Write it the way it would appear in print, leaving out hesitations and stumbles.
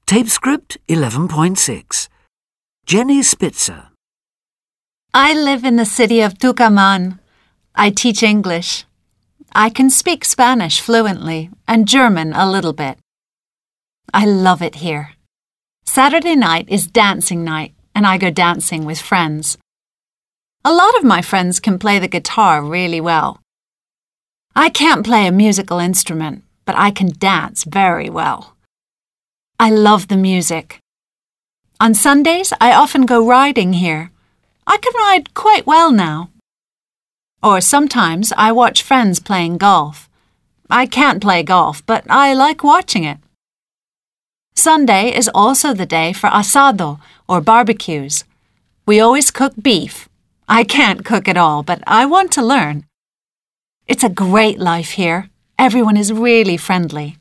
Tape script 11.6. Jenny Spitzer. I live in the city of Tucumán. I teach English. I can speak Spanish fluently and German a little bit. I love it here. Saturday night is dancing night, and I go dancing with friends. A lot of my friends can play the guitar really well. I can't play a musical instrument, but I can dance very well. I love the music. On Sundays, I often go riding here. I can ride quite well now. Or sometimes I watch friends playing golf. I can't play golf, but I like watching it. Sunday is also the day for asado, or barbecues. We always cook beef. I can't cook at all, but I want to learn. It's a great life here. Everyone is really friendly.